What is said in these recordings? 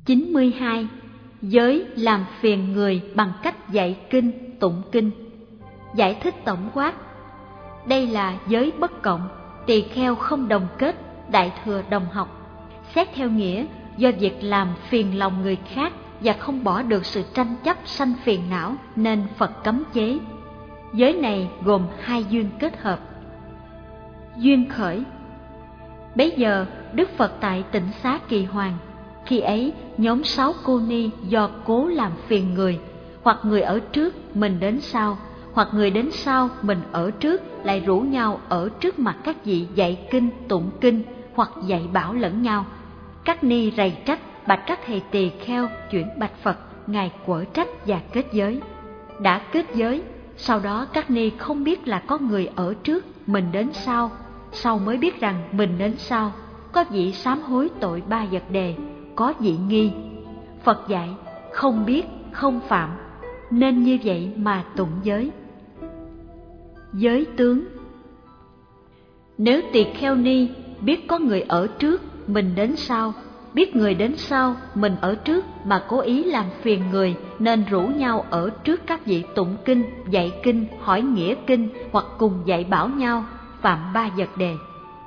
92. Giới làm phiền người bằng cách dạy kinh, tụng kinh. Giải thích tổng quát. Đây là giới bất cộng, tỳ kheo không đồng kết, đại thừa đồng học. Xét theo nghĩa, do việc làm phiền lòng người khác và không bỏ được sự tranh chấp sanh phiền não nên Phật cấm chế. Giới này gồm hai duyên kết hợp. Duyên khởi. Bấy giờ Đức Phật tại Tịnh Xá Kỳ Hoàng. Khi ấy nhóm 6 cô ni do cố làm phiền người, hoặc người ở trước mình đến sau, hoặc người đến sau mình ở trước, lại rủ nhau ở trước mặt các vị dạy kinh, tụng kinh hoặc dạy bảo lẫn nhau. Các ni rầy trách, bạch các thầy tỳ kheo chuyển bạch Phật, ngài quở trách và kết giới. Đã kết giới, sau đó các ni không biết là có người ở trước mình đến sau, sau mới biết rằng mình đến sau. Có vị sám hối tội 3 vật đề, có vị nghi. Phật dạy không biết, không phạm, nên như vậy mà tụng giới. Giới tướng. Nếu tỳ kheo ni biết có người ở trước mình đến sau, biết người đến sau mình ở trước mà cố ý làm phiền người, nên rủ nhau ở trước các vị tụng kinh, dạy kinh, hỏi nghĩa kinh hoặc cùng dạy bảo nhau, phạm 3 vật đề.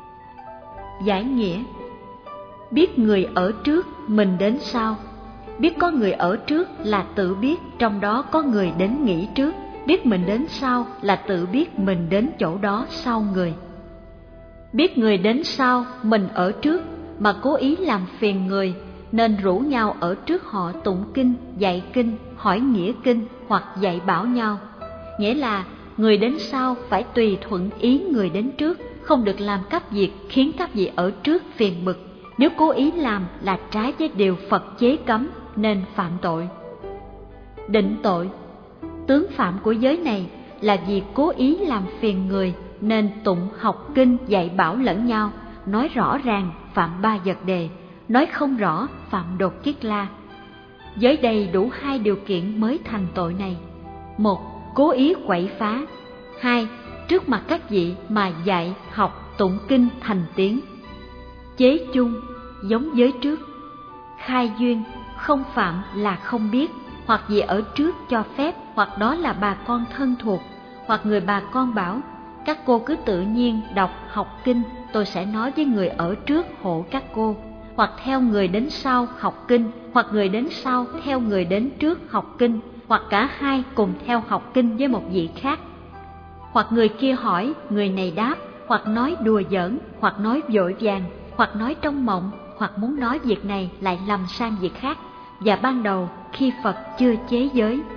Giải nghĩa. Biết người ở trước mình đến sau. Biết có người ở trước là tự biết trong đó có người đến nghỉ trước. Biết mình đến sau là tự biết mình đến chỗ đó sau người. Biết người đến sau mình ở trước mà cố ý làm phiền người, nên rủ nhau ở trước họ tụng kinh, dạy kinh, hỏi nghĩa kinh hoặc dạy bảo nhau. Nghĩa là người đến sau phải tùy thuận ý người đến trước, không được làm các việc khiến các vị ở trước phiền bực. Nếu cố ý làm là trái với điều Phật chế cấm nên phạm tội. Định tội. Tướng phạm của giới này là vì cố ý làm phiền người nên tụng học kinh dạy bảo lẫn nhau. Nói rõ ràng phạm 3 vật đề, nói không rõ phạm đột kiết la. Giới đây đủ 2 điều kiện mới thành tội này. 1. Cố ý quậy phá. 2. Trước mặt các vị mà dạy, học, tụng kinh thành tiếng. Chế chung giống giới trước. Khai duyên. Không phạm là không biết, hoặc vì ở trước cho phép, hoặc đó là bà con thân thuộc, hoặc người bà con bảo các cô cứ tự nhiên đọc học kinh, tôi sẽ nói với người ở trước hộ các cô, hoặc theo người đến sau học kinh, hoặc người đến sau theo người đến trước học kinh, hoặc cả hai cùng theo học kinh với một vị khác. Hoặc người kia hỏi, người này đáp, hoặc nói đùa giỡn, hoặc nói vội vàng, hoặc nói trong mộng, hoặc muốn nói việc này lại lầm sang việc khác. Và ban đầu khi Phật chưa chế giới,